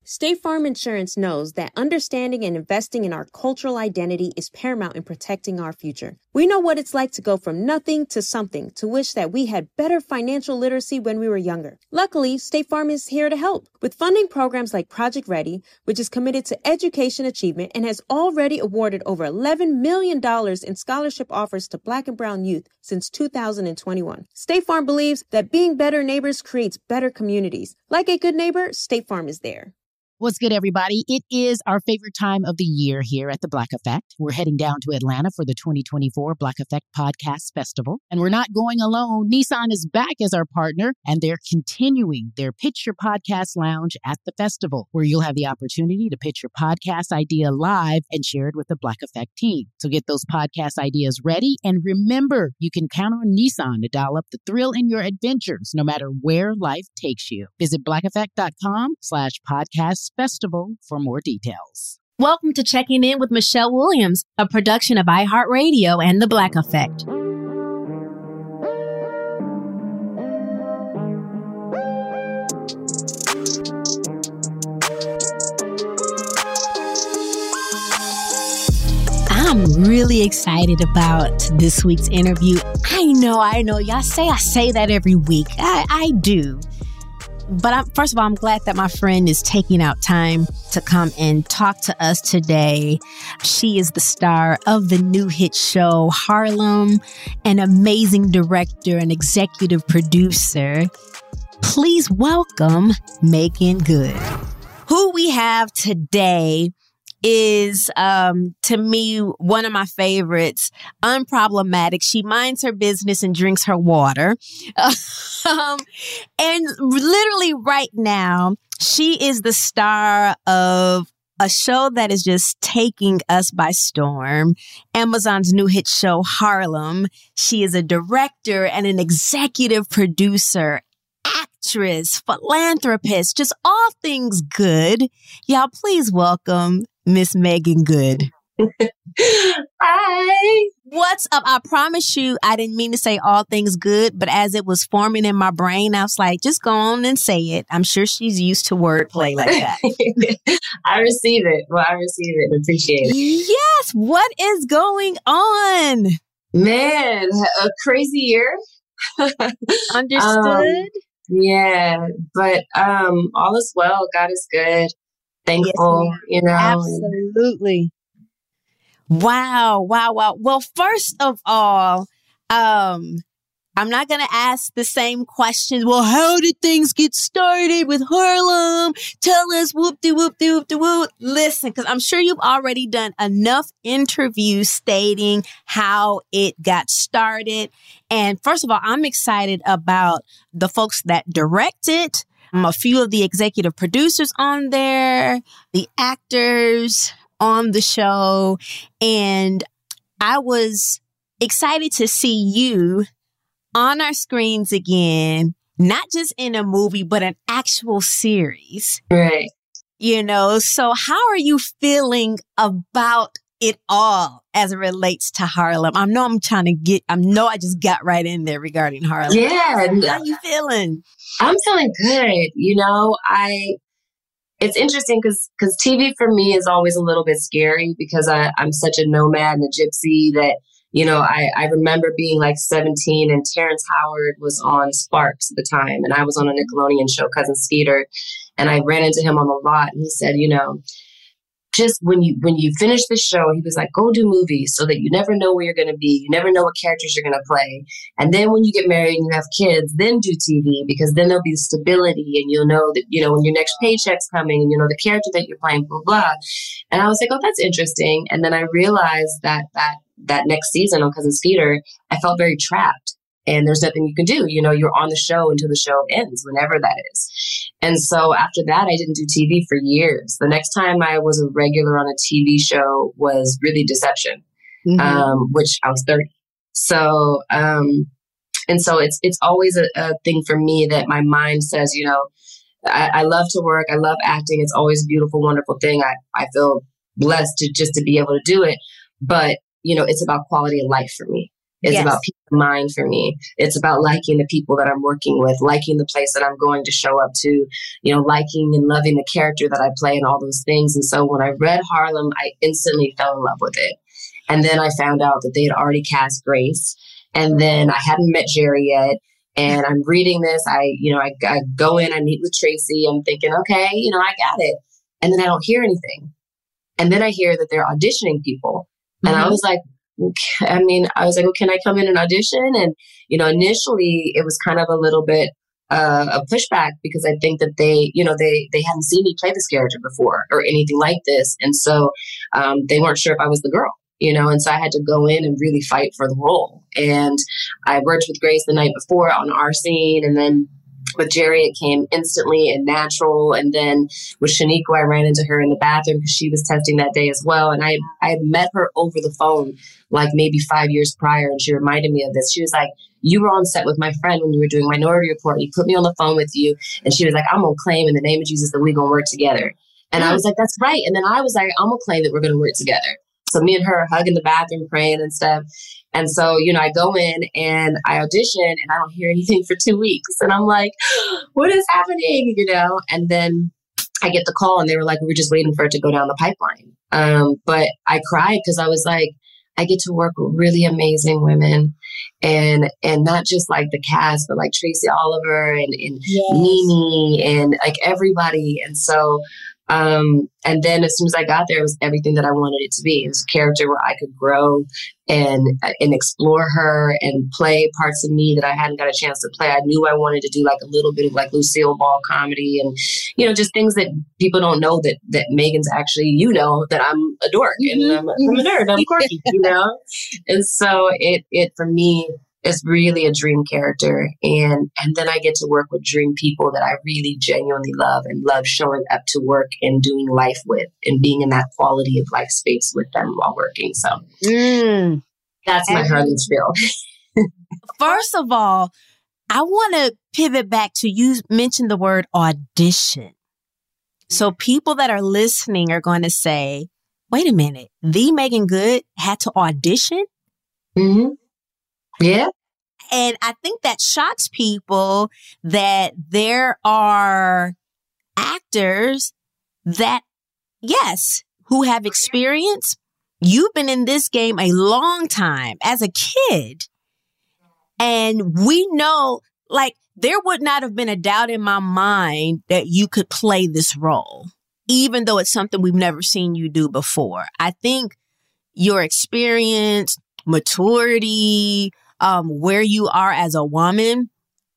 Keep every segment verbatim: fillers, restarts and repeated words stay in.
State Farm Insurance knows that understanding and investing in our cultural identity is paramount in protecting our future. We know what it's like to go from nothing to something, to wish that we had better financial literacy when we were younger. Luckily, State Farm is here to help with funding programs like Project Ready, which is committed to education achievement and has already awarded over eleven million dollars in scholarship offers to Black and brown youth since two thousand twenty-one. State Farm believes that being better neighbors creates better communities. Like a good neighbor, State Farm is there. What's good, everybody? It is our favorite time of the year here at the Black Effect. We're heading down to Atlanta for the twenty twenty-four Black Effect Podcast Festival. And we're not going alone. Nissan is back as our partner, and they're continuing their Pitch Your Podcast Lounge at the festival, where you'll have the opportunity to pitch your podcast idea live and share it with the Black Effect team. So get those podcast ideas ready. And remember, you can count on Nissan to dial up the thrill in your adventures, no matter where life takes you. Visit blackeffect.com slash podcast festival for more details. Welcome to Checking In with Michelle Williams, a production of iHeartRadio and The Black Effect. I'm really excited about this week's interview. I know, I know. Y'all say I say that every week. I, I do. But I'm, first of all, I'm glad that my friend is taking out time to come and talk to us today. She is the star of the new hit show, Harlem, an amazing director and executive producer. Please welcome Meagan Good. Who we have today is, um, to me, one of my favorites, unproblematic. She minds her business and drinks her water. um, and literally right now, she is the star of a show that is just taking us by storm, Amazon's new hit show, Harlem. She is a director and an executive producer, actress, philanthropist, just all things good. Y'all, please welcome Miss Meagan Good. Hi. What's up? I promise you, I didn't mean to say all things good, but as it was forming in my brain, I was like, just go on and say it. I'm sure she's used to wordplay like that. I receive it. Well, I receive it and appreciate it. Yes. What is going on? Man, a crazy year. Understood. Um, yeah, but um, all is well. God is good. Thankful, yes, you know. Absolutely. Wow, wow, wow. Well, first of all, um, I'm not going to ask the same questions. Well, how did things get started with Harlem? Tell us, whoop-de, whoop-de, whoop-de, whoop. Listen, because I'm sure you've already done enough interviews stating how it got started. And first of all, I'm excited about the folks that direct it. Um, a few of the executive producers on there, the actors on the show. And I was excited to see you on our screens again, not just in a movie, but an actual series. Right. You know, so how are you feeling about it all as it relates to Harlem? I know I'm trying to get, I know I just got right in there regarding Harlem. Yeah. How are you feeling? I'm feeling good. You know, I, it's interesting because because T V for me is always a little bit scary because I, I'm such a nomad and a gypsy that, you know, I, I remember being like seventeen and Terrence Howard was on Sparks at the time. And I was on a Nickelodeon show, Cousin Skeeter. And I ran into him on the lot and he said, you know, just when you when you finish the show, he was like, go do movies so that you never know where you're going to be. You never know what characters you're going to play. And then when you get married and you have kids, then do T V because then there'll be stability and you'll know that, you know, when your next paycheck's coming and you know the character that you're playing, blah, blah. And I was like, oh, that's interesting. And then I realized that that that next season on Cousin Skeeter, I felt very trapped. And there's nothing you can do. You know, you're on the show until the show ends, whenever that is. And so after that, I didn't do T V for years. The next time I was a regular on a T V show was really Deception, mm-hmm. um, which I was thirty. So, um, and so it's it's always a, a thing for me that my mind says, you know, I, I love to work. I love acting. It's always a beautiful, wonderful thing. I, I feel blessed to just to be able to do it. But, you know, it's about quality of life for me. It's Yes. about peace of mind for me. It's about liking the people that I'm working with, liking the place that I'm going to show up to, you know, liking and loving the character that I play and all those things. And so when I read Harlem, I instantly fell in love with it. And then I found out that they had already cast Grace. And then I hadn't met Jerry yet. And I'm reading this. I, you know, I, I go in, I meet with Tracy. I'm thinking, okay, you know, I got it. And then I don't hear anything. And then I hear that they're auditioning people. And mm-hmm. I was like, I mean, I was like, well, can I come in and audition? And, you know, initially it was kind of a little bit uh, a pushback because I think that they, you know, they, they hadn't seen me play this character before or anything like this. And so um, they weren't sure if I was the girl, you know, and so I had to go in and really fight for the role. And I worked with Grace the night before on our scene. And then with Jerry, it came instantly and natural. And then with Shaniqua, I ran into her in the bathroom because she was testing that day as well. And I, I had met her over the phone like maybe five years prior. And she reminded me of this. She was like, you were on set with my friend when you were doing Minority Report. You put me on the phone with you. And she was like, I'm going to claim in the name of Jesus that we're going to work together. And I was like, that's right. And then I was like, I'm going to claim that we're going to work together. So me and her are hugging the bathroom, praying and stuff. And so, you know, I go in and I audition and I don't hear anything for two weeks. And I'm like, what is happening? You know, and then I get the call and they were like, we were just waiting for it to go down the pipeline. Um, but I cried because I was like, I get to work with really amazing women and and not just like the cast, but like Tracy Oliver and, and yes. Nene and like everybody. And so Um, and then as soon as I got there, it was everything that I wanted it to be. It was a character where I could grow and and explore her and play parts of me that I hadn't got a chance to play. I knew I wanted to do like a little bit of like Lucille Ball comedy and, you know, just things that people don't know that, that Megan's actually, you know, that I'm a dork and I'm a, I'm a nerd, I'm quirky, you know? And so it, it for me, is really a dream character. And and then I get to work with dream people that I really genuinely love and love showing up to work and doing life with and being in that quality of life space with them while working. So mm. that's my Harlem spiel. First of all, I want to pivot back to you mentioned the word audition. So people that are listening are going to say, wait a minute, the Meagan Good had to audition? Mm-hmm. Yeah. And I think that shocks people that there are actors that, yes, who have experience. You've been in this game a long time as a kid. And we know, like, there would not have been a doubt in my mind that you could play this role, even though it's something we've never seen you do before. I think your experience, maturity, Um, where you are as a woman,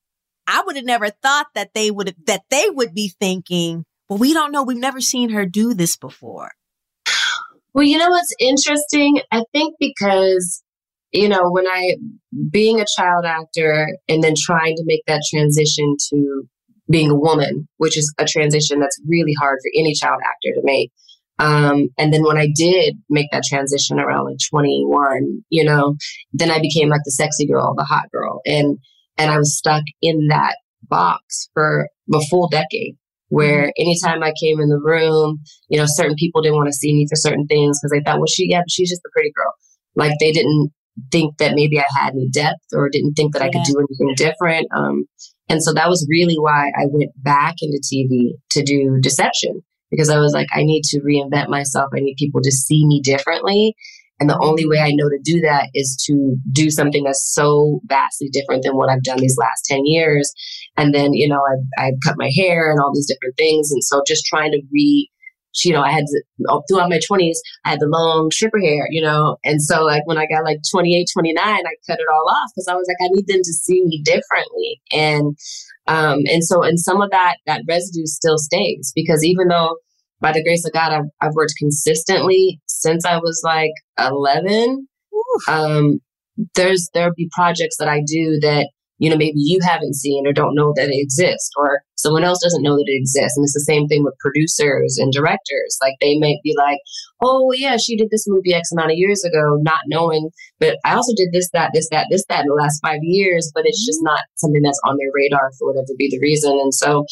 I would have never thought that they would that they would be thinking, well, we don't know. We've never seen her do this before. Well, you know what's interesting? I think because, you know, when I, being a child actor and then trying to make that transition to being a woman, which is a transition that's really hard for any child actor to make. Um, and then when I did make that transition around like twenty-one, you know, then I became like the sexy girl, the hot girl. And, and I was stuck in that box for a full decade where mm-hmm. anytime I came in the room, you know, certain people didn't want to see me for certain things because they thought, well, she, yeah, but she's just a pretty girl. Like they didn't think that maybe I had any depth or didn't think that yeah. I could do anything different. Um, and so that was really why I went back into T V to do Deception. Because I was like, I need to reinvent myself. I need people to see me differently. And the only way I know to do that is to do something that's so vastly different than what I've done these last ten years. And then, you know, I I cut my hair and all these different things. And so just trying to re, you know, I had to, throughout my twenties, I had the long stripper hair, you know. And so like when I got like twenty-eight, twenty-nine, I cut it all off because I was like, I need them to see me differently. And Um, and so, and some of that, that residue still stays because even though by the grace of God, I've, I've worked consistently since I was like eleven, um, there's, there'll be projects that I do that, you know, maybe you haven't seen or don't know that it exists or someone else doesn't know that it exists. And it's the same thing with producers and directors. Like they might be like, oh yeah, she did this movie X amount of years ago, not knowing, but I also did this, that, this, that, this, that in the last five years, but it's just not something that's on their radar for whatever be the reason. And so,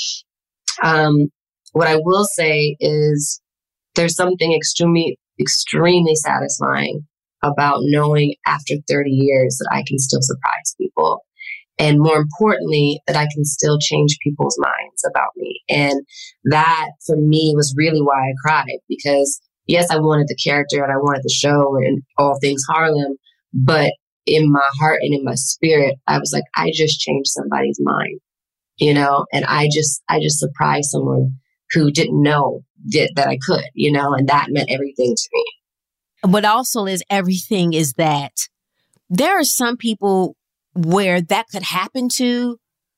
um, what I will say is there's something extremely, extremely satisfying about knowing after thirty years that I can still surprise people. And more importantly, that I can still change people's minds about me. And that for me was really why I cried, because yes, I wanted the character and I wanted the show and all things Harlem, but in my heart and in my spirit, I was like, I just changed somebody's mind, you know, and I just, I just surprised someone who didn't know that, that I could, you know, and that meant everything to me. What also is everything is that there are some people where that could happen to,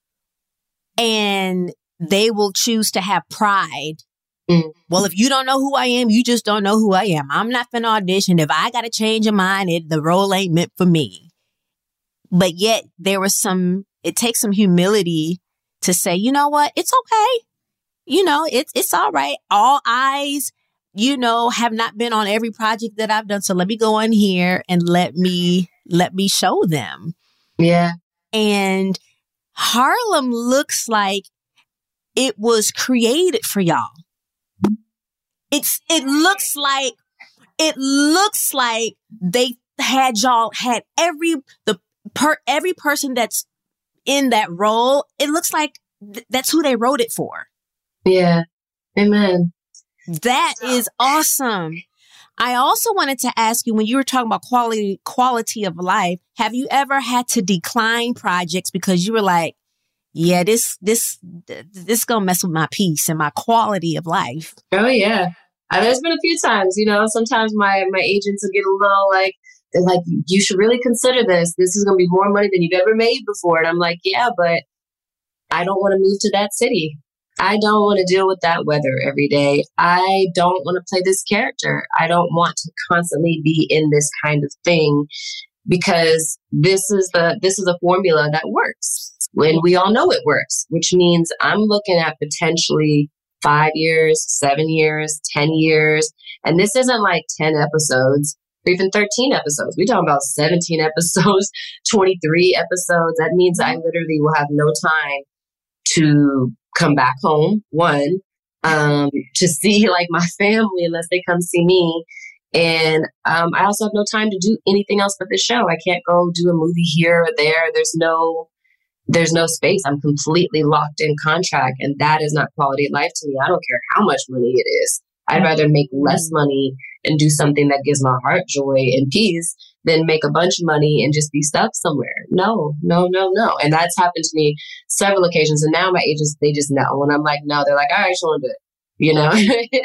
and they will choose to have pride. Mm. Well, if you don't know who I am, you just don't know who I am. I'm not finna audition. If I got to change your mind, it, the role ain't meant for me. But yet there was some, it takes some humility to say, you know what? It's okay. You know, it's, it's all right. All eyes, you know, have not been on every project that I've done. So let me go in here and let me, let me show them. Yeah. And Harlem looks like it was created for y'all. It's, it looks like, it looks like they had y'all, had every, the per, every person that's in that role. It looks like th- that's who they wrote it for. Yeah. Amen. That is awesome. I also wanted to ask you, when you were talking about quality, quality of life, have you ever had to decline projects because you were like, yeah, this, this, this gonna mess with my peace and my quality of life? Oh yeah. Uh, there's been a few times, you know, sometimes my, my agents will get a little like, they're like, you should really consider this. This is going to be more money than you've ever made before. And I'm like, yeah, but I don't want to move to that city. I don't want to deal with that weather every day. I don't want to play this character. I don't want to constantly be in this kind of thing, because this is the this is a formula that works when we all know it works, which means I'm looking at potentially five years, seven years, ten years. And this isn't like ten episodes or even thirteen episodes. We're talking about seventeen episodes, twenty-three episodes. That means I literally will have no time to come back home, one, um, to see like my family unless they come see me. And um, I also have no time to do anything else but this show. I can't go do a movie here or there. There's no, there's no space. I'm completely locked in contract, and that is not quality of life to me. I don't care how much money it is. I'd rather make less money and do something that gives my heart joy and peace than make a bunch of money and just be stuck somewhere. No, no, no, no. And that's happened to me several occasions. And now my agents, they just know. When I'm like, no, they're like, all right, Sean, do it. You know?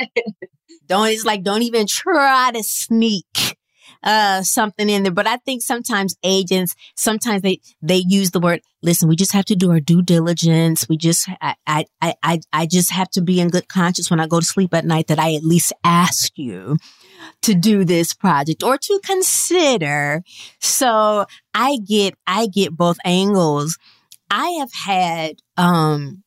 Don't, it's like, don't even try to sneak uh, something in there. But I think sometimes agents, sometimes they, they use the word, listen, we just have to do our due diligence. We just, I, I, I, I just have to be in good conscience when I go to sleep at night that I at least asked you to do this project or to consider. So I get, I get both angles. I have had, um,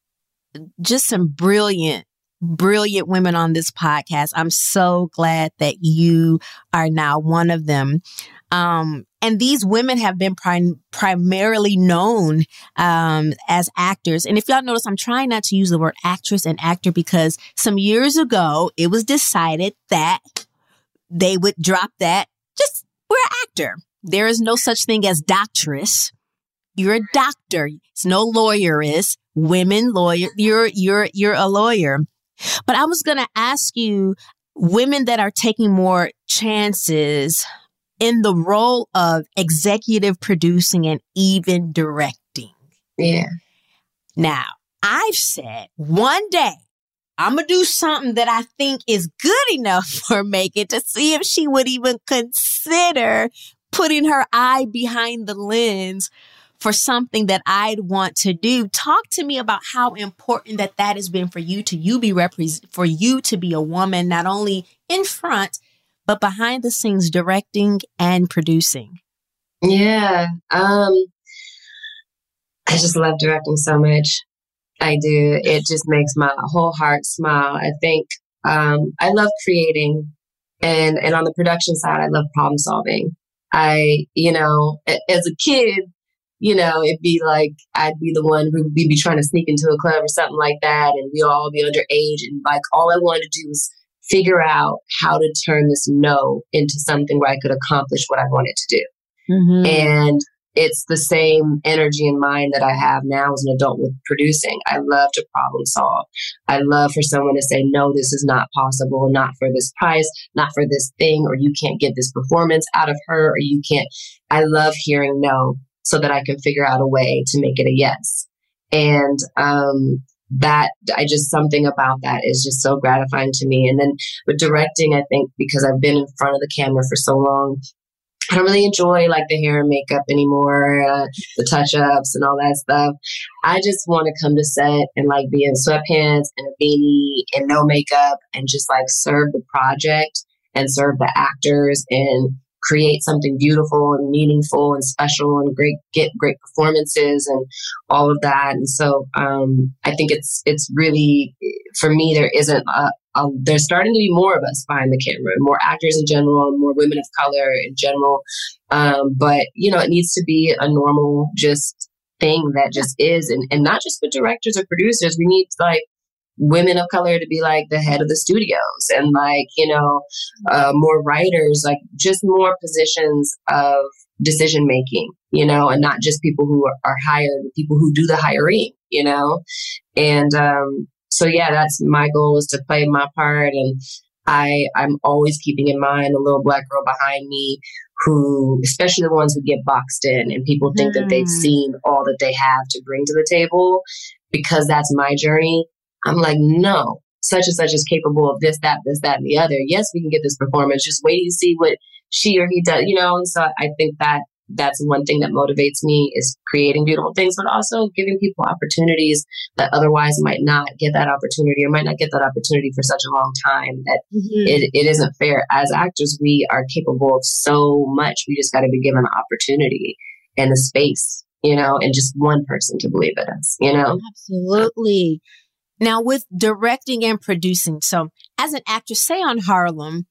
just some brilliant, brilliant women on this podcast. I'm so glad that you are now one of them. Um, and these women have been prim- primarily known um, as actors. And if y'all notice, I'm trying not to use the word actress and actor, because some years ago, it was decided that they would drop that. Just, we're an actor. There is no such thing as doctress. You're a doctor. It's no lawyer is. Women lawyer. You're, you're, you're a lawyer. But I was going to ask you, women that are taking more chances in the role of executive producing and even directing. Yeah. Now, I've said one day I'm going to do something that I think is good enough for Megan to see if she would even consider putting her eye behind the lens for something that I'd want to do. Talk to me about how important that that has been for you to you be represent for you to be a woman, not only in front, but behind the scenes directing and producing. Yeah. Um, I just love directing so much. I do. It just makes my whole heart smile. I think um, I love creating, and, and on the production side, I love problem solving. I, you know, as a kid, you know, it'd be like, I'd be the one who would be trying to sneak into a club or something like that. And we'd all be underage. And like, all I wanted to do was figure out how to turn this no into something where I could accomplish what I wanted to do. Mm-hmm. And it's the same energy in mind that I have now as an adult with producing. I love to problem solve. I love for someone to say, no, this is not possible, not for this price, not for this thing, or you can't get this performance out of her, or you can't. I love hearing no so that I can figure out a way to make it a yes. And um, that I just, something about that is just so gratifying to me. And then with directing, I think because I've been in front of the camera for so long, I don't really enjoy like the hair and makeup anymore, uh, the touch-ups and all that stuff. I just want to come to set and like be in sweatpants and a beanie and no makeup and just like serve the project and serve the actors and create something beautiful and meaningful and special and great, get great performances and all of that. And so um, I think it's it's really, for me, there isn't a, a, there's starting to be more of us behind the camera, more actors in general, more women of color in general. Um, but, you know, it needs to be a normal just thing that just is. And, and not just with directors or producers. We need like women of color to be like the head of the studios and like, you know, uh, more writers, like just more positions of decision making, you know, and not just people who are, are hired, but people who do the hiring, you know. And um, so, yeah, that's my goal, is to play my part. And I, I'm always keeping in mind the little Black girl behind me who, especially the ones who get boxed in and people think mm. that they've seen all that they have to bring to the table, because that's my journey. I'm like, no, such and such is capable of this, that, this, that, and the other. Yes, we can get this performance. Just wait to see what she or he does, you know? And so I think that that's one thing that motivates me, is creating beautiful things, but also giving people opportunities that otherwise might not get that opportunity or might not get that opportunity for such a long time, that mm-hmm. it, it isn't fair. As actors, we are capable of so much. We just got to be given the opportunity and the space, you know, and just one person to believe in us, you know? Absolutely. Now, with directing and producing, so as an actress, say on Harlem,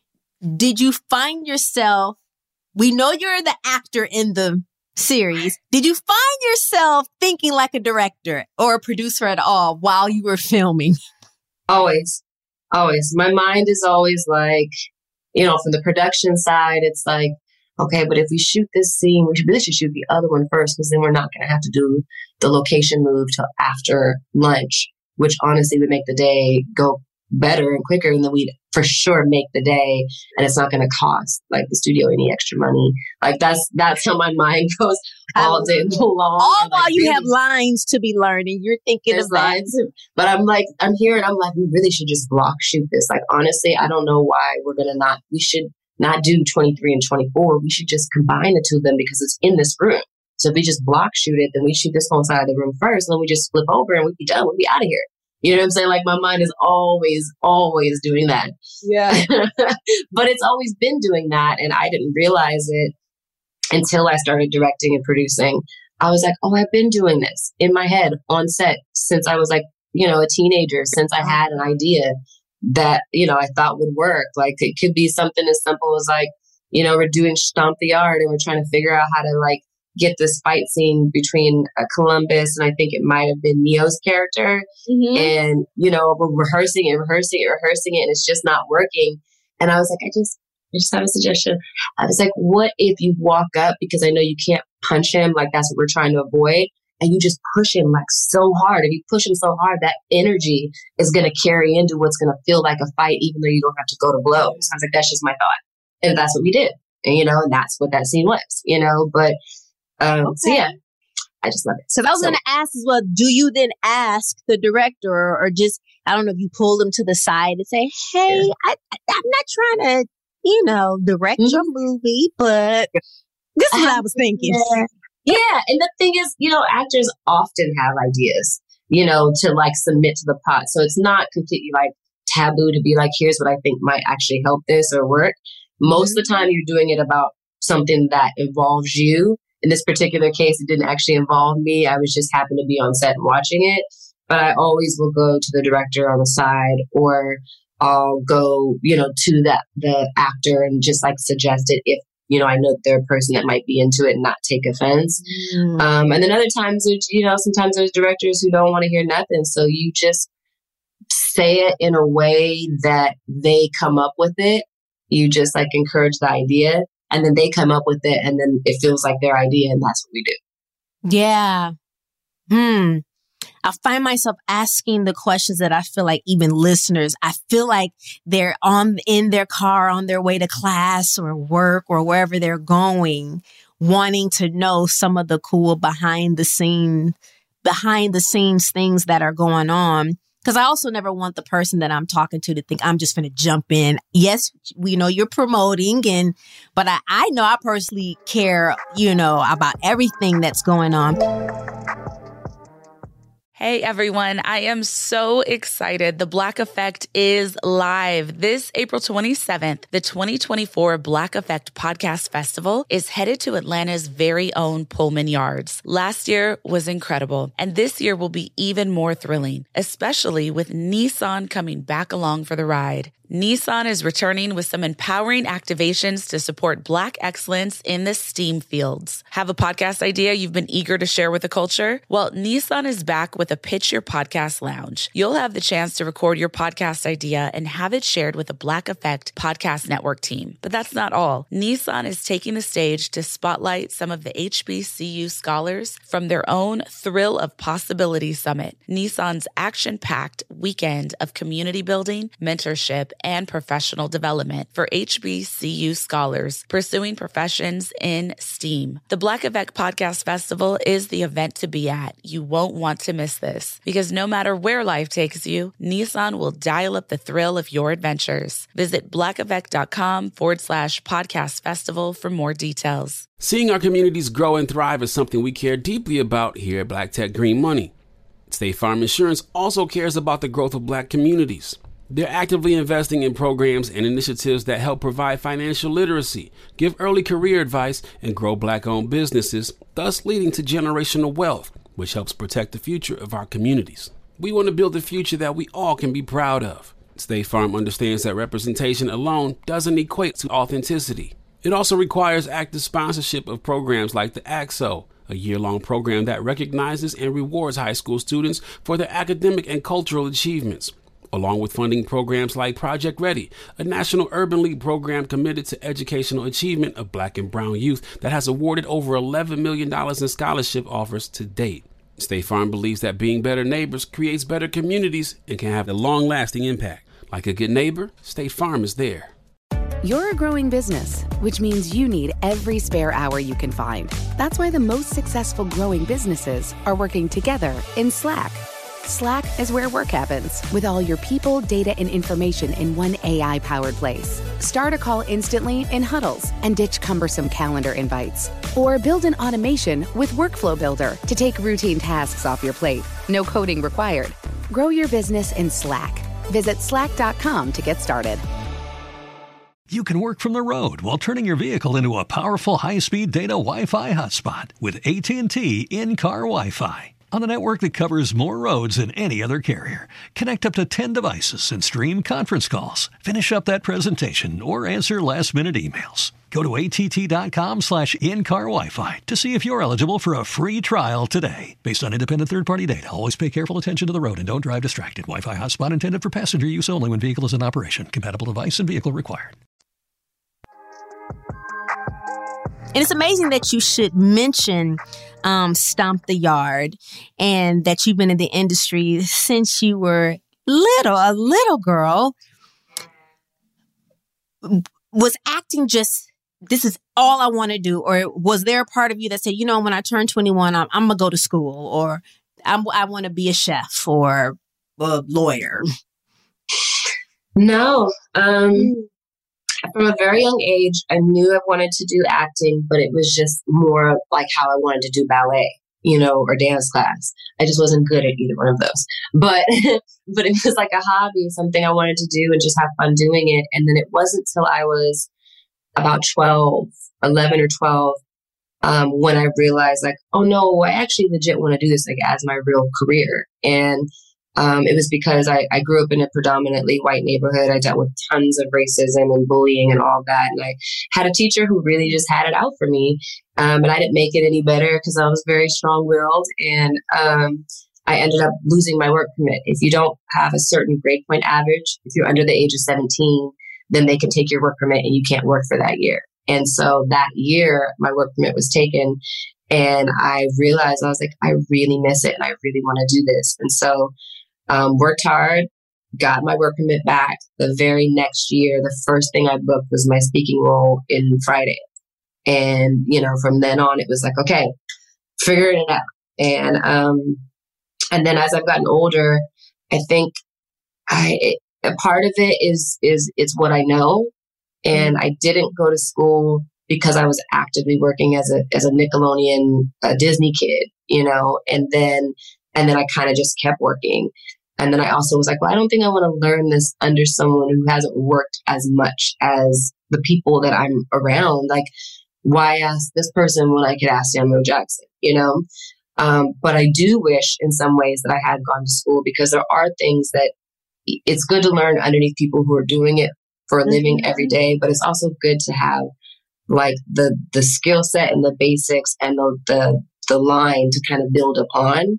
did you find yourself, we know you're the actor in the series, did you find yourself thinking like a director or a producer at all while you were filming? Always, always. My mind is always like, you know, from the production side, it's like, okay, but if we shoot this scene, we really should shoot the other one first, because then we're not going to have to do the location move till after lunch, which honestly would make the day go better and quicker. And then we'd for sure make the day, and it's not going to cost like the studio any extra money. Like that's, that's how my mind goes all day long. All while like, you really have lines to be learning, you're thinking of lines. But I'm like, I'm here and I'm like, we really should just block shoot this. Like, honestly, I don't know why we're going to not, we should not do twenty-three and twenty-four. We should just combine the two of them because it's in this room. So if we just block shoot it, then we shoot this whole side of the room first, and then we just flip over and we'd be done. We'd be out of here. You know what I'm saying? Like, my mind is always, always doing that. Yeah. But it's always been doing that. And I didn't realize it until I started directing and producing. I was like, oh, I've been doing this in my head on set since I was like, you know, a teenager, since I had an idea that, you know, I thought would work. Like, it could be something as simple as like, you know, we're doing Stomp the Yard and we're trying to figure out how to like get this fight scene between uh, Columbus and I think it might have been Neo's character. Mm-hmm. And, you know, we're rehearsing it, rehearsing it, rehearsing it, and it's just not working. And I was like, I just, I just have a suggestion. I was like, what if you walk up, because I know you can't punch him, like that's what we're trying to avoid, and you just push him like so hard. If you push him so hard, that energy is going to carry into what's going to feel like a fight, even though you don't have to go to blows. I was like, that's just my thought. And that's what we did. And, you know, and that's what that scene was, you know, but Um, okay. So yeah, I just love it. So I was so, going to ask as well, do you then ask the director or, or just, I don't know, if you pull them to the side and say, hey, yeah. I, I, I'm not trying to, you know, direct mm-hmm. your movie, but this is what I was thinking. Yeah. yeah. And the thing is, you know, actors often have ideas, you know, to like submit to the pot. So it's not completely like taboo to be like, here's what I think might actually help this or work. Most mm-hmm. of the time you're doing it about something that involves you. In this particular case, it didn't actually involve me. I was just happened to be on set and watching it. But I always will go to the director on the side, or I'll go, you know, to that the actor and just like suggest it if, you know, I know they're a person that might be into it and not take offense. Mm. Um, and then other times, there's, you know, sometimes there's directors who don't want to hear nothing. So you just say it in a way that they come up with it. You just like encourage the idea and then they come up with it and then it feels like their idea and that's what we do. Yeah. Hmm. I find myself asking the questions that I feel like even listeners, I feel like they're on in their car on their way to class or work or wherever they're going, wanting to know some of the cool behind the scene, behind the scenes things that are going on. Because I also never want the person that I'm talking to to think I'm just going to jump in. Yes, we know you're promoting, and but I, I know I personally care, you know, about everything that's going on. Hey everyone, I am so excited. The Black Effect is live. This April twenty-seventh, the twenty twenty-four Black Effect Podcast Festival is headed to Atlanta's very own Pullman Yards. Last year was incredible, and this year will be even more thrilling, especially with Nissan coming back along for the ride. Nissan is returning with some empowering activations to support Black excellence in the STEAM fields. Have a podcast idea you've been eager to share with the culture? Well, Nissan is back with a Pitch Your Podcast Lounge. You'll have the chance to record your podcast idea and have it shared with a Black Effect Podcast Network team. But that's not all. Nissan is taking the stage to spotlight some of the H B C U scholars from their own Thrill of Possibility Summit, Nissan's action-packed weekend of community building, mentorship, and professional development for H B C U scholars pursuing professions in STEAM. The Black Effect Podcast Festival is the event to be at. You won't want to miss this because no matter where life takes you, Nissan will dial up the thrill of your adventures. Visit blackeffect.com forward slash podcast festival for more details. Seeing our communities grow and thrive is something we care deeply about here at Black Tech Green Money. State Farm Insurance also cares about the growth of Black communities. They're actively investing in programs and initiatives that help provide financial literacy, give early career advice, and grow Black-owned businesses, thus leading to generational wealth, which helps protect the future of our communities. We want to build a future that we all can be proud of. State Farm understands that representation alone doesn't equate to authenticity. It also requires active sponsorship of programs like the A X O, a year-long program that recognizes and rewards high school students for their academic and cultural achievements, along with funding programs like Project Ready, a National Urban League program committed to educational achievement of Black and brown youth that has awarded over eleven million dollars in scholarship offers to date. State Farm believes that being better neighbors creates better communities and can have a long-lasting impact. Like a good neighbor, State Farm is there. You're a growing business, which means you need every spare hour you can find. That's why the most successful growing businesses are working together in Slack. Slack is where work happens, with all your people, data, and information in one A I-powered place. Start a call instantly in huddles and ditch cumbersome calendar invites. Or build an automation with Workflow Builder to take routine tasks off your plate. No coding required. Grow your business in Slack. Visit slack dot com to get started. You can work from the road while turning your vehicle into a powerful high-speed data Wi-Fi hotspot with A T and T in-car Wi-Fi. On a network that covers more roads than any other carrier. Connect up to ten devices and stream conference calls. Finish up that presentation or answer last-minute emails. Go to att.com slash in-car Wi-Fi to see if you're eligible for a free trial today. Based on independent third-party data, always pay careful attention to the road and don't drive distracted. Wi-Fi hotspot intended for passenger use only when vehicle is in operation. Compatible device and vehicle required. And it's amazing that you should mention um, Stomp the Yard and that you've been in the industry since you were little, a little girl. Was acting just, this is all I want to do? Or was there a part of you that said, you know, when I turn twenty-one, I'm, I'm going to go to school, or I'm, I want to be a chef or a lawyer? No. Um, from a very young age, I knew I wanted to do acting, but it was just more like how I wanted to do ballet, you know, or dance class. I just wasn't good at either one of those. But but it was like a hobby, something I wanted to do and just have fun doing it. And then it wasn't till I was about twelve, eleven or twelve, um, when I realized like, oh no, I actually legit want to do this like as my real career. And Um, it was because I, I grew up in a predominantly white neighborhood. I dealt with tons of racism and bullying and all that. And I had a teacher who really just had it out for me. Um, and I didn't make it any better because I was very strong-willed. And um, I ended up losing my work permit. If you don't have a certain grade point average, if you're under the age of seventeen, then they can take your work permit and you can't work for that year. And so that year, my work permit was taken. And I realized, I was like, I really miss it and I really want to do this. And so um, worked hard, got my work permit back. The very next year, the first thing I booked was my speaking role in Friday. And, you know, from then on, it was like, okay, figuring it out. And, um, and then as I've gotten older, I think I, it, a part of it is, is it's what I know. And I didn't go to school because I was actively working as a, as a Nickelodeon, a Disney kid, you know, and then, and then I kind of just kept working. And then I also was like, well, I don't think I want to learn this under someone who hasn't worked as much as the people that I'm around. Like, why ask this person when I could ask Samuel Jackson, you know? Um, but I do wish in some ways that I had gone to school, because there are things that it's good to learn underneath people who are doing it for a living mm-hmm. every day, but it's also good to have like the the skill set and the basics and the, the the line to kind of build upon.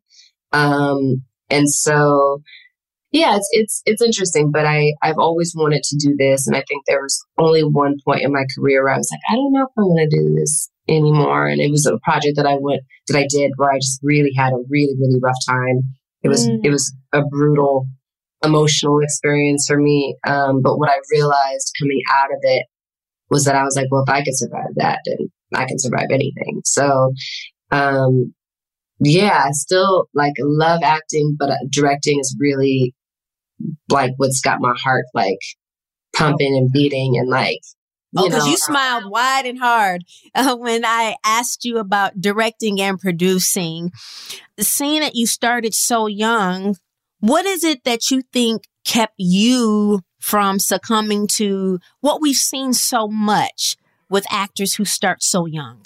Um, and so, yeah, it's it's it's interesting. But I I've always wanted to do this, and I think there was only one point in my career where I was like, I don't know if I want to do this anymore. And it was a project that I went that I did where I just really had a really really rough time. It was mm. it was a brutal emotional experience for me. Um, but what I realized coming out of it was that I was like, well, if I can survive that, then I can survive anything. So, um, yeah, I still like love acting, but uh, directing is really like what's got my heart like pumping and beating and like, you oh, because you smiled wide and hard uh, when I asked you about directing and producing. Seeing that you started so young, what is it that you think kept you from succumbing to what we've seen so much with actors who start so young?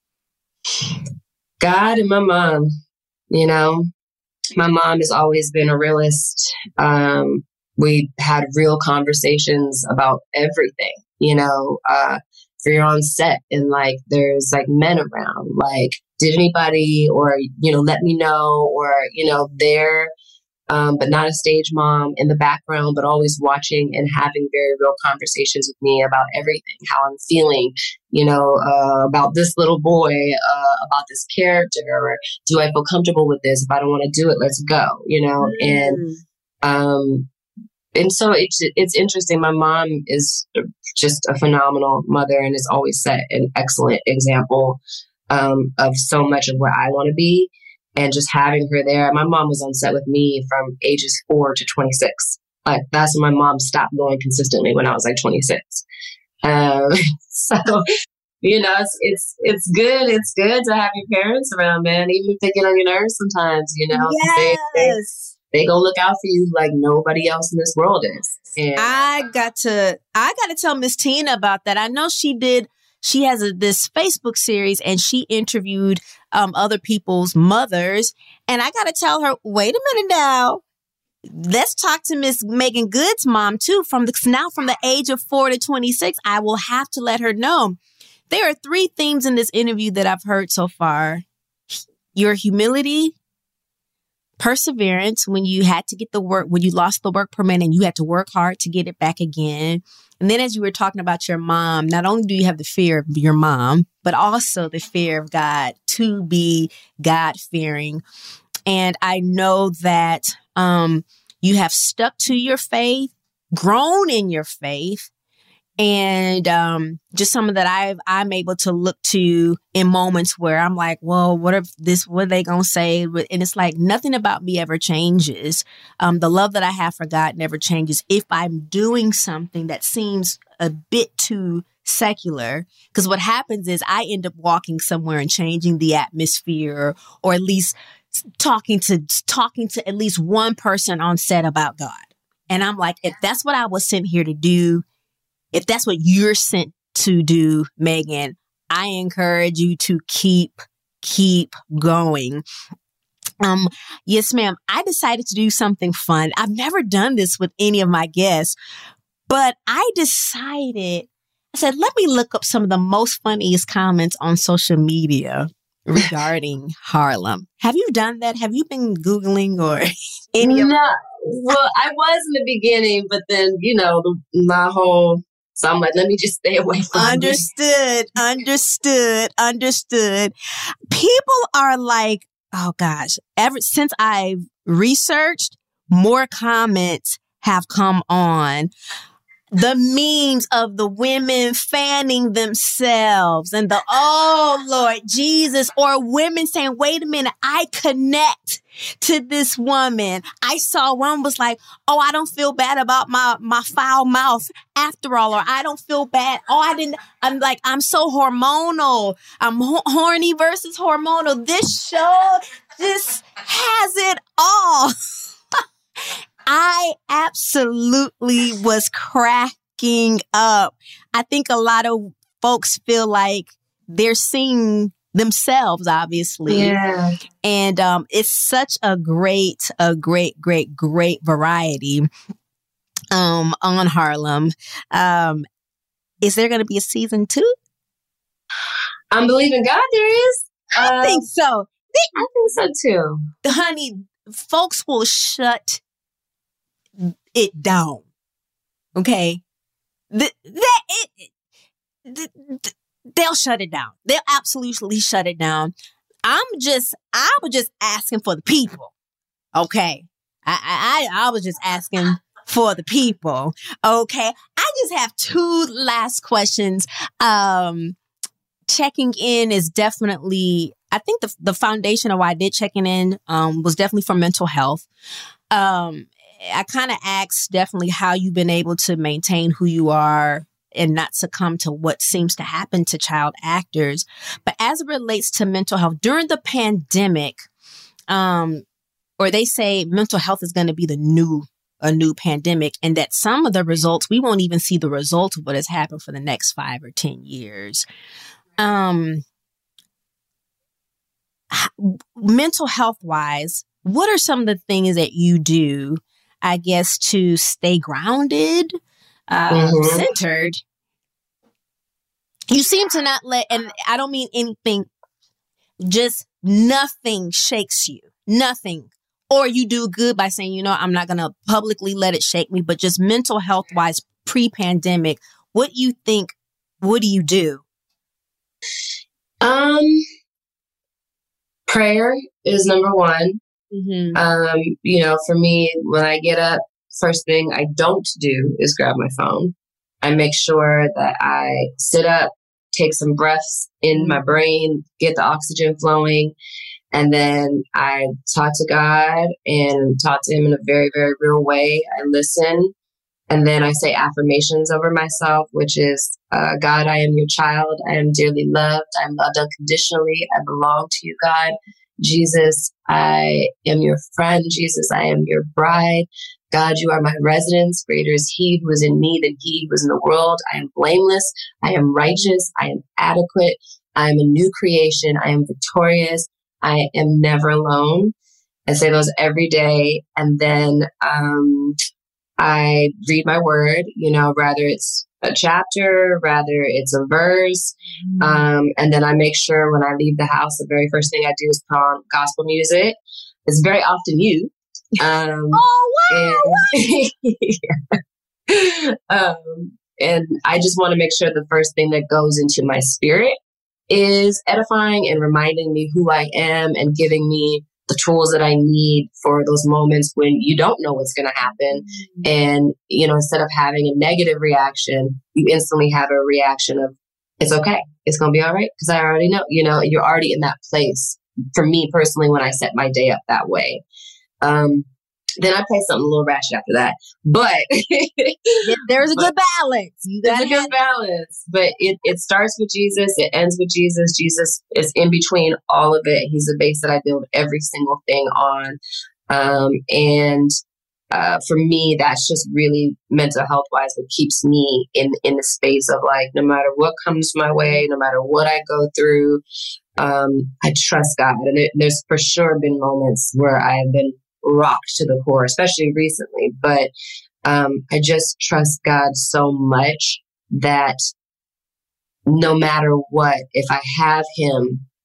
God and my mom. You know, my mom has always been a realist. Um, we had real conversations about everything, you know, uh, if you're on set and like there's like men around, like, did anybody or, you know, let me know or, you know, they're Um, but not a stage mom in the background, but always watching and having very real conversations with me about everything, how I'm feeling, you know, uh, about this little boy, uh, about this character, or do I feel comfortable with this? If I don't want to do it, let's go, you know, mm. and, um, and so it's, it's interesting. My mom is just a phenomenal mother and has always set an excellent example, um, of so much of where I want to be. And just having her there. My mom was on set with me from ages four to twenty-six. Like that's when my mom stopped going consistently when I was like twenty-six. Um, so, you know, it's, it's, it's good. It's good to have your parents around, man, even if they get on your nerves sometimes, you know, yes. they, they, they gonna look out for you like nobody else in this world is. And I got to, I got to tell Miss Tina about that. I know she did. She has a, this Facebook series and she interviewed um, other people's mothers. And I got to tell her, wait a minute now. Let's talk to Miss Meagan Good's mom, too. From the, now from the age of four to twenty-six, I will have to let her know. There are three themes in this interview that I've heard so far. Your humility, perseverance when you had to get the work, when you lost the work permit and you had to work hard to get it back again. And then as you were talking about your mom, not only do you have the fear of your mom, but also the fear of God, to be God-fearing. And I know that um, you have stuck to your faith, grown in your faith, and um, just something that I've, I'm able to look to in moments where I'm like, well, what if this, what are they going to say? And it's like nothing about me ever changes. Um, the love that I have for God never changes if I'm doing something that seems a bit too secular. Because what happens is I end up walking somewhere and changing the atmosphere, or at least talking to talking to at least one person on set about God. And I'm like, if that's what I was sent here to do, if that's what you're sent to do, Meagan, I encourage you to keep, keep going. Um, yes, ma'am. I decided to do something fun. I've never done this with any of my guests, but I decided, I said, let me look up some of the most funniest comments on social media. regarding Harlem. Have you done that? Have you been Googling or any of No. Well, I was in the beginning, but then, you know, the, my whole, so I'm like, let me just stay away from Understood, me. understood, understood. People are like, oh gosh, ever since I've researched, more comments have come on. The memes of the women fanning themselves and the, oh, Lord Jesus, or women saying, wait a minute, I connect to this woman. I saw one was like, oh, I don't feel bad about my, my foul mouth after all, or I don't feel bad. Oh, I didn't, I'm like, I'm so hormonal. I'm ho- horny versus hormonal. This show just has it all. I absolutely was cracking up. I think a lot of folks feel like they're seeing themselves, obviously. Yeah. And um, it's such a great, a great, great, great variety um, on Harlem. Um, is there going to be a season two? I'm believing God there is. I uh, think so. I think so too. Honey, folks will shut it down. Okay? The, that, it, the, the, they'll shut it down. They'll absolutely shut it down. I'm just, I was just asking for the people. Okay? I, I, I was just asking for the people. Okay? I just have two last questions. Um, checking in is definitely, I think the, the foundation of why I did checking in, um, was definitely for mental health. Um, I kind of asked definitely how you've been able to maintain who you are and not succumb to what seems to happen to child actors. But as it relates to mental health during the pandemic, um, or they say mental health is going to be the new, a new pandemic, and that some of the results, we won't even see the result of what has happened for the next five or ten years. Um, mental health wise, what are some of the things that you do, I guess, to stay grounded, uh, mm-hmm. centered? You seem to not let, and I don't mean anything, just nothing shakes you, nothing. Or you do good by saying, you know, I'm not going to publicly let it shake me, but just mental health wise, pre-pandemic, what do you think, what do you do? Um, prayer is number one. Mm-hmm. Um, you know, for me, when I get up, first thing I don't do is grab my phone. I make sure that I sit up, take some breaths in my brain, get the oxygen flowing, and then I talk to God and talk to him in a very, very real way. I listen, and then I say affirmations over myself, which is, uh, God, I am your child. I am dearly loved. I am loved unconditionally. I belong to you, God. Jesus, I am your friend. Jesus, I am your bride. God, you are my residence. Greater is he who is in me than he who is in the world. I am blameless. I am righteous. I am adequate. I am a new creation. I am victorious. I am never alone. I say those every day. And then um, I read my word, you know, rather it's a chapter, rather it's a verse. Um, and then I make sure when I leave the house, the very first thing I do is put on gospel music. It's very often you. Um, oh, wow. And, yeah. um, and I just want to make sure the first thing that goes into my spirit is edifying and reminding me who I am and giving me the tools that I need for those moments when you don't know what's going to happen. And, you know, instead of having a negative reaction, you instantly have a reaction of, it's okay. It's going to be all right. Because I already know, you know, you're already in that place. For me personally, when I set my day up that way. Um, then I play something a little ratchet after that. But there's a good balance. You there's a good balance. But it, it starts with Jesus. It ends with Jesus. Jesus is in between all of it. He's the base that I build every single thing on. Um, and uh, for me, that's just really mental health wise what keeps me in, in the space of like, no matter what comes my way, no matter what I go through, um, I trust God. And it, there's for sure been moments where I have been rocked to the core, especially recently. But um, I just trust God so much that no matter what, if I have him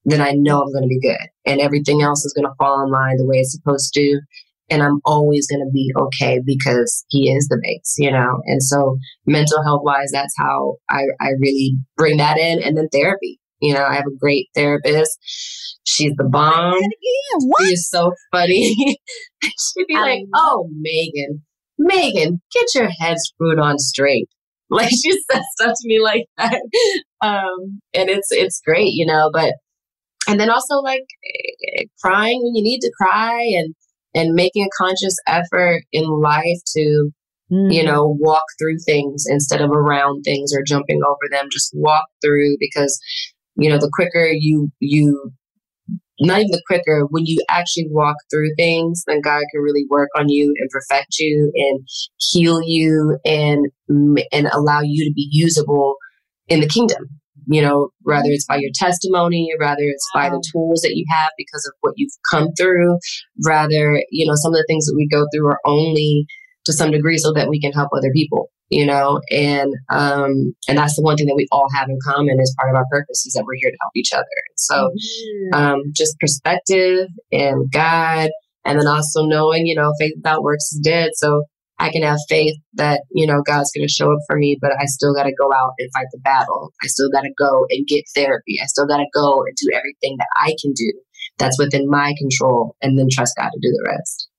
then I know I'm going to be good and everything else is going to fall in line the way it's supposed to. And I'm always going to be okay because he is the base, you know? And so mental health wise, that's how I, I really bring that in. And then therapy, you know, I have a great therapist. She's the bomb. She is so funny. She'd be like, oh, Megan, Megan, get your head screwed on straight. Like she says stuff to me like that. Um, and it's, it's great, you know, but, and then also like crying when you need to cry and, and making a conscious effort in life to, mm. you know, walk through things instead of around things or jumping over them, just walk through because, you know, the quicker you, you, not even the quicker, when you actually walk through things, then God can really work on you and perfect you and heal you and, and allow you to be usable in the kingdom. You know, rather it's by your testimony, rather it's by the tools that you have because of what you've come through, rather, you know, some of the things that we go through are only to some degree so that we can help other people, you know, and, um, and that's the one thing that we all have in common as part of our purpose is that we're here to help each other. So, um, just perspective and God, and then also knowing, you know, faith without works is dead. So I can have faith that, you know, God's going to show up for me, but I still got to go out and fight the battle. I still got to go and get therapy. I still got to go and do everything that I can do that's within my control and then trust God to do the rest.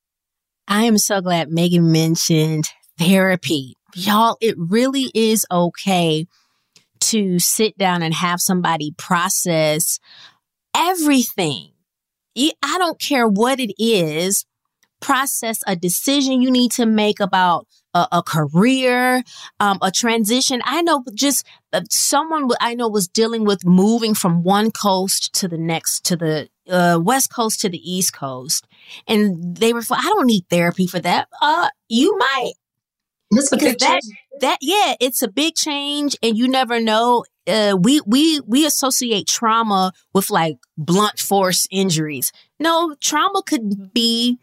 I am so glad Megan mentioned therapy. Y'all, it really is okay to sit down and have somebody process everything. I don't care what it is. Process a decision you need to make about a, a career, um, a transition. I know just uh, someone I know was dealing with moving from one coast to the next, to the uh, West Coast to the East Coast. And they were, I don't need therapy for that. Uh, you might. That's a big that, change. that, yeah, it's a big change and you never know. Uh, we, we, we associate trauma with like blunt force injuries. No, trauma could be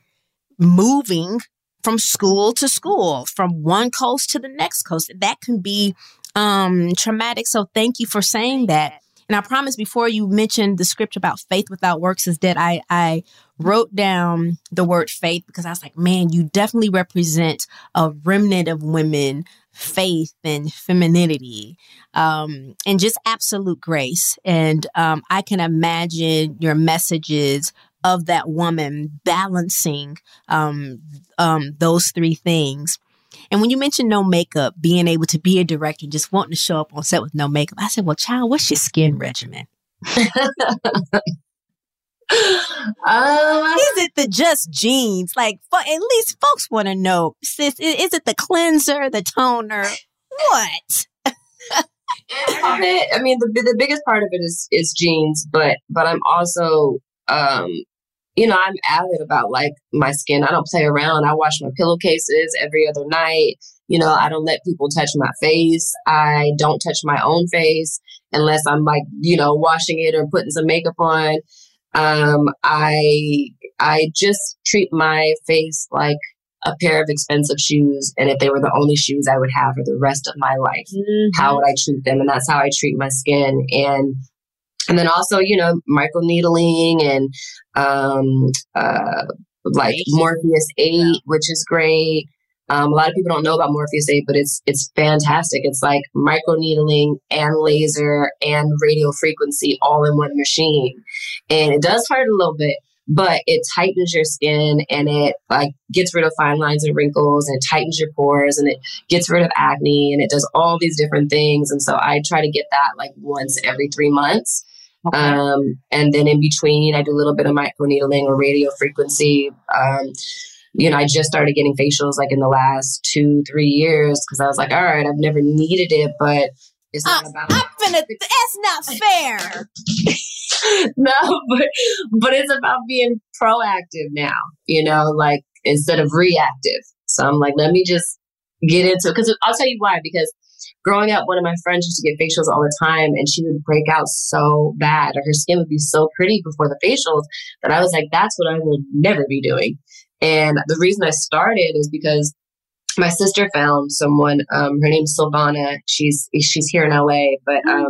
moving from school to school, from one coast to the next coast. That can be um, traumatic. So thank you for saying that. And I promise before you mentioned the scripture about faith without works is dead, I, I wrote down the word faith because I was like, man, you definitely represent a remnant of women, faith and femininity, um, and just absolute grace. And um, I can imagine your messages of that woman balancing um, um, those three things. And when you mentioned no makeup, being able to be a director, just wanting to show up on set with no makeup, I said, well, child, what's your skin regimen? uh, is it the just jeans? Like, for, at least folks want to know, sis, is it the cleanser, the toner? What? I mean, the the biggest part of it is is jeans, but but I'm also, um, you know, I'm avid about like my skin. I don't play around. I wash my pillowcases every other night. You know, I don't let people touch my face. I don't touch my own face unless I'm like, you know, washing it or putting some makeup on. Um, I I just treat my face like a pair of expensive shoes. And if they were the only shoes I would have for the rest of my life, mm-hmm. how would I treat them? And that's how I treat my skin. And And then also, you know, microneedling and um, uh, like Morpheus eight, which is great. Um, a lot of people don't know about Morpheus eight, but it's it's fantastic. It's like microneedling and laser and radio frequency all in one machine. And it does hurt a little bit, but it tightens your skin and it like gets rid of fine lines and wrinkles and it tightens your pores and it gets rid of acne and it does all these different things. And so I try to get that like once every three months. Okay. Um, and then in between, I do a little bit of microneedling or radio frequency. Um, you know, I just started getting facials like in the last two, three years because I was like, all right, I've never needed it, but it's not uh, about. I'm finna, that's not fair. No, but but it's about being proactive now. You know, like instead of reactive. So I'm like, let me just get into it because I'll tell you why. Because growing up, one of my friends used to get facials all the time and she would break out so bad or her skin would be so pretty before the facials that I was like, that's what I will never be doing. And the reason I started is because my sister found someone, um, her name's Silvana. She's, she's here in L A, but, um, mm.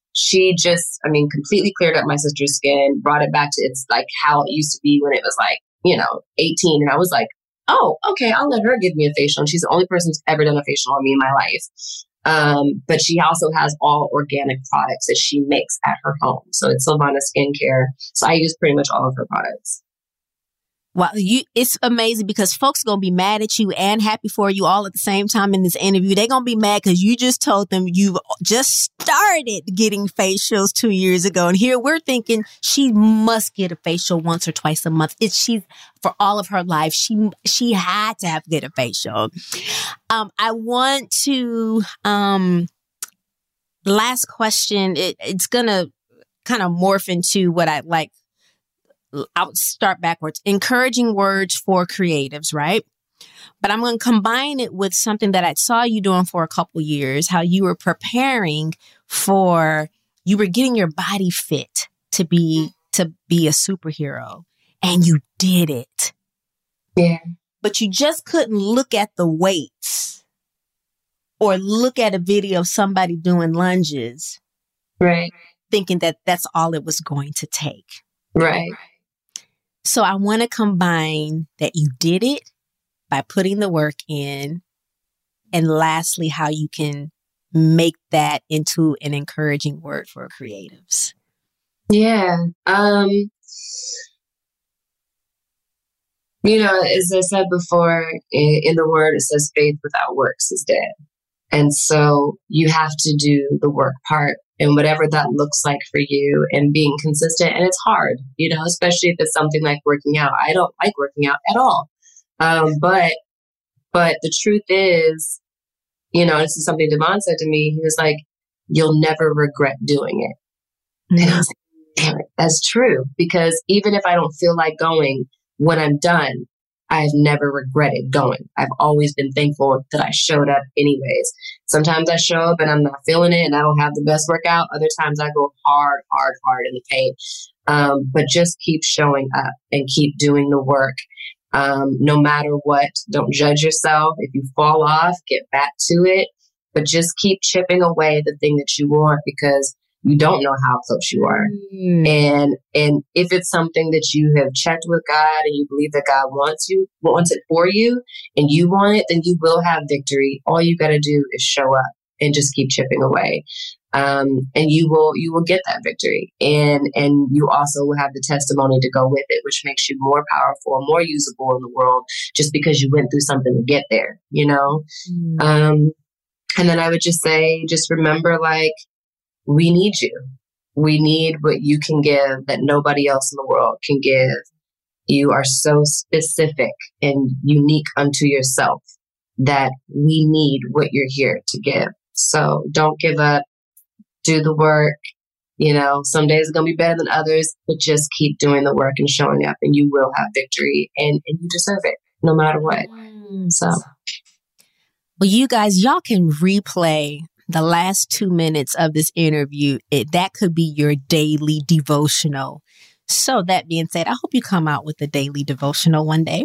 she just, I mean, completely cleared up my sister's skin, brought it back to its like how it used to be when it was like, you know, eighteen. And I was like, oh, okay, I'll let her give me a facial. And she's the only person who's ever done a facial on me in my life. Um, but she also has all organic products that she makes at her home. So it's Silvana Skincare. So I use pretty much all of her products. Well, you, it's amazing because folks going to be mad at you and happy for you all at the same time in this interview. They're going to be mad because you just told them you've just started getting facials two years ago. And here we're thinking she must get a facial once or twice a month. It's she for all of her life. She she had to have get a facial. Um, I want to, um, last question. It, it's going to kind of morph into what I like. I'll start backwards. Encouraging words for creatives, right? But I'm going to combine it with something that I saw you doing for a couple years, how you were preparing for, you were getting your body fit to be, to be a superhero. And you did it. Yeah. But you just couldn't look at the weights or look at a video of somebody doing lunges. Right. Thinking that that's all it was going to take. Right. So I want to combine that you did it by putting the work in. And lastly, how you can make that into an encouraging word for creatives. Yeah. Um, you know, as I said before, in, in the word, it says faith without works is dead. And so you have to do the work part. And whatever that looks like for you and being consistent. And it's hard, you know, especially if it's something like working out. I don't like working out at all. Um, but, but the truth is, you know, this is something Devon said to me. He was like, you'll never regret doing it. Mm-hmm. And I was like, damn it, that's true. Because even if I don't feel like going, when I'm done, I've never regretted going. I've always been thankful that I showed up anyways. Sometimes I show up and I'm not feeling it and I don't have the best workout. Other times I go hard, hard, hard in the paint. Um, but just keep showing up and keep doing the work. Um, no matter what, don't judge yourself. If you fall off, get back to it. But just keep chipping away the thing that you want because you don't know how close you are. Mm. And and if it's something that you have checked with God and you believe that God wants you, wants it for you, and you want it, then you will have victory. All you got to do is show up and just keep chipping away. Um, and you will you will get that victory. And and you also will have the testimony to go with it, which makes you more powerful, more usable in the world just because you went through something to get there, you know? Mm. Um, and then I would just say, just remember, like, we need you. We need what you can give that nobody else in the world can give. You are so specific and unique unto yourself that we need what you're here to give. So don't give up. Do the work. You know, some days are going to be better than others, but just keep doing the work and showing up and you will have victory and, and you deserve it no matter what. So, well, you guys, y'all can replay the last two minutes of this interview. It, that could be your daily devotional. So that being said, I hope you come out with a daily devotional one day,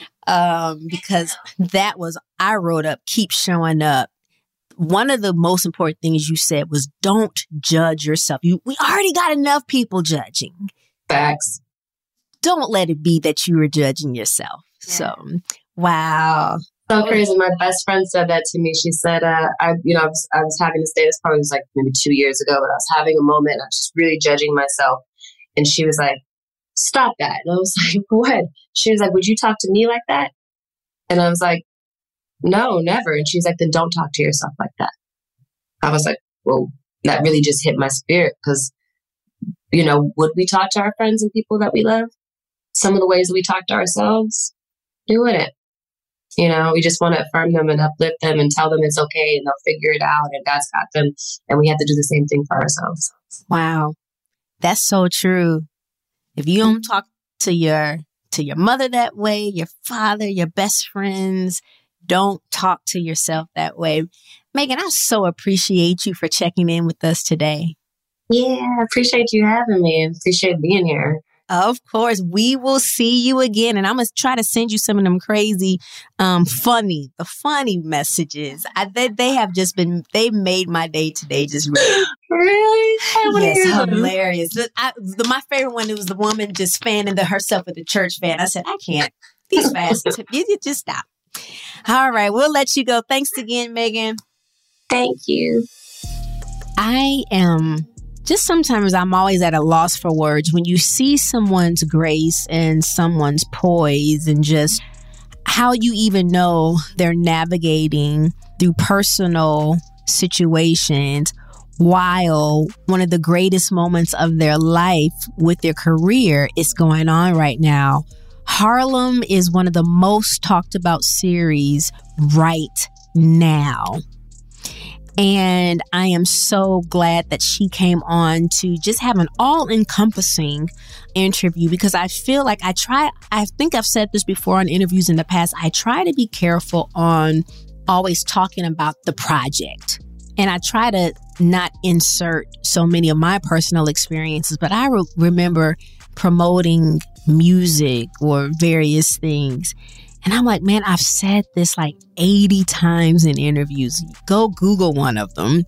um, because that was, I wrote up, keep showing up. One of the most important things you said was don't judge yourself. You, we already got enough people judging. Facts. Don't let it be that you were judging yourself. Yeah. So, wow. So crazy. My best friend said that to me. She said, uh, I, you know, I was, I was having this day, this probably was like maybe two years ago, but I was having a moment and I was just really judging myself. And she was like, stop that. And I was like, what? She was like, would you talk to me like that? And I was like, no, never. And she's like, then don't talk to yourself like that. I was like, well, that really just hit my spirit because, you know, would we talk to our friends and people that we love? Some of the ways that we talk to ourselves, we wouldn't. You know, we just want to affirm them and uplift them and tell them it's okay and they'll figure it out and God's got them. And we have to do the same thing for ourselves. Wow. That's so true. If you don't talk to your to your mother that way, your father, your best friends, don't talk to yourself that way. Megan, I so appreciate you for checking in with us today. Yeah, I appreciate you having me and appreciate being here. Of course, we will see you again. And I'm going to try to send you some of them crazy, um, funny, the funny messages. I, they, they have just been, they made my day today just really. Really? Yes, hilarious. The, I, the, my favorite one was the woman just fanning the, herself with the church fan. I said, I can't. These fasts. You, you just stop. All right, we'll let you go. Thanks again, Megan. Thank you. I am just sometimes I'm always at a loss for words when you see someone's grace and someone's poise and just how you even know they're navigating through personal situations while one of the greatest moments of their life with their career is going on right now. Harlem is one of the most talked about series right now. And I am so glad that she came on to just have an all-encompassing interview because I feel like I try, I think I've said this before on interviews in the past, I try to be careful on always talking about the project. And I try to not insert so many of my personal experiences, but I re- remember promoting music or various things. And I'm like, man, I've said this like eighty times in interviews. Go Google one of them.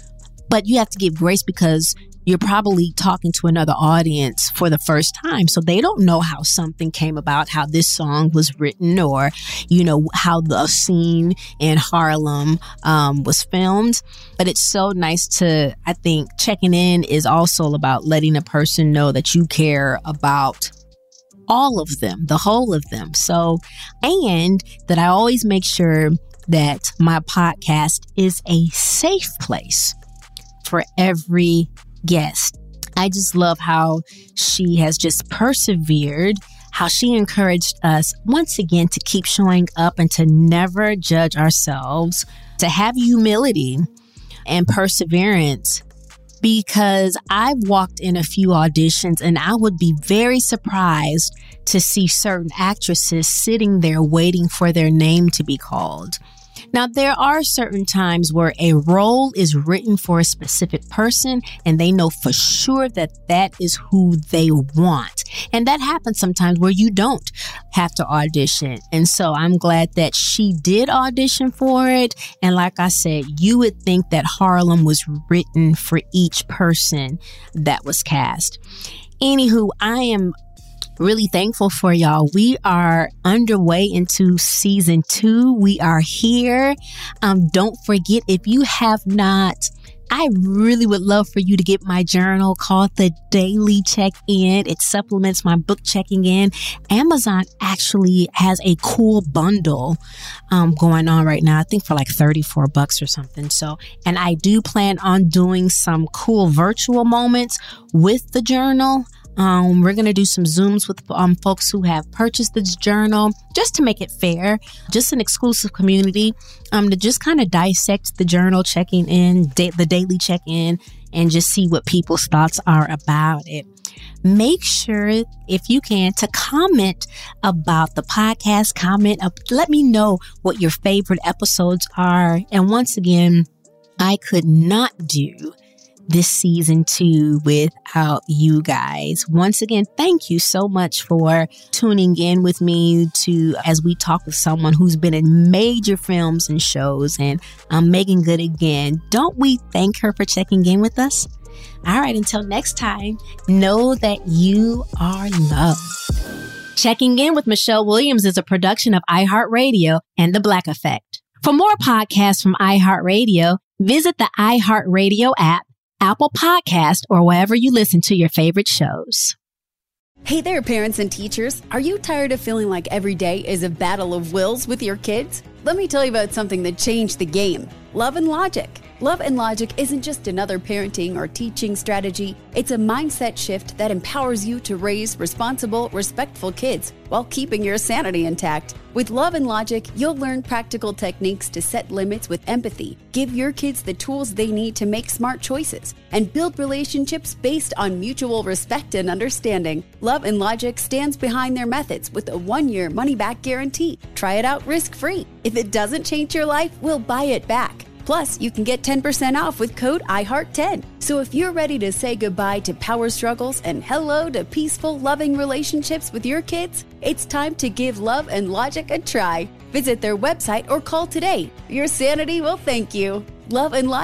But you have to give grace because you're probably talking to another audience for the first time. So they don't know how something came about, how this song was written, or, you know, how the scene in Harlem um, was filmed. But it's so nice to, I think, checking in is also about letting a person know that you care about all of them, the whole of them. So, and that I always make sure that my podcast is a safe place for every guest. I just love how she has just persevered, how she encouraged us once again to keep showing up and to never judge ourselves, to have humility and perseverance. Because I've walked in a few auditions and I would be very surprised to see certain actresses sitting there waiting for their name to be called. Now, there are certain times where a role is written for a specific person and they know for sure that that is who they want. And that happens sometimes where you don't have to audition. And so I'm glad that she did audition for it. And like I said, you would think that Harlem was written for each person that was cast. Anywho, I am really thankful for y'all. We are underway into season two. We are here. Um, don't forget, if you have not, I really would love for you to get my journal called The Daily Check-In. It supplements my book checking in. Amazon actually has a cool bundle um, going on right now. I think for like thirty-four bucks or something. So, and I do plan on doing some cool virtual moments with the journal. Um, we're going to do some Zooms with um, folks who have purchased this journal just to make it fair, just an exclusive community um, to just kind of dissect the journal, checking in, da- the daily check-in, and just see what people's thoughts are about it. Make sure, if you can, to comment about the podcast, comment, uh, let me know what your favorite episodes are. And once again, I could not do this season two without you guys. Once again, thank you so much for tuning in with me to as we talk with someone who's been in major films and shows. And I'm Megan Good again. Don't we thank her for checking in with us? All right, until next time, know that you are loved. Checking In with Michelle Williams is a production of iHeartRadio and The Black Effect. For more podcasts from iHeartRadio, visit the iHeartRadio app, Apple Podcast, or wherever you listen to your favorite shows. Hey there, parents and teachers. Are you tired of feeling like every day is a battle of wills with your kids? Let me tell you about something that changed the game. Love and Logic. Love and Logic isn't just another parenting or teaching strategy. It's a mindset shift that empowers you to raise responsible, respectful kids while keeping your sanity intact. With Love and Logic, you'll learn practical techniques to set limits with empathy, give your kids the tools they need to make smart choices, and build relationships based on mutual respect and understanding. Love and Logic stands behind their methods with a one-year money-back guarantee. Try it out risk-free. If it doesn't change your life, we'll buy it back. Plus, you can get ten percent off with code I heart ten. So if you're ready to say goodbye to power struggles and hello to peaceful, loving relationships with your kids, it's time to give Love and Logic a try. Visit their website or call today. Your sanity will thank you. Love and Logic.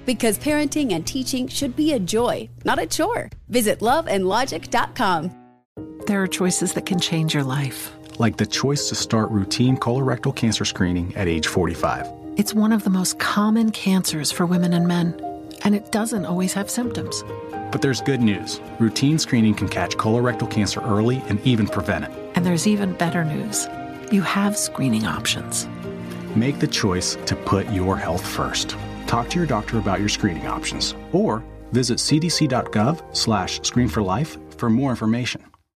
Because parenting and teaching should be a joy, not a chore. Visit love and logic dot com. There are choices that can change your life. Like the choice to start routine colorectal cancer screening at age forty-five. It's one of the most common cancers for women and men, and it doesn't always have symptoms. But there's good news. Routine screening can catch colorectal cancer early and even prevent it. And there's even better news. You have screening options. Make the choice to put your health first. Talk to your doctor about your screening options or visit c d c dot gov slash screen for life for more information.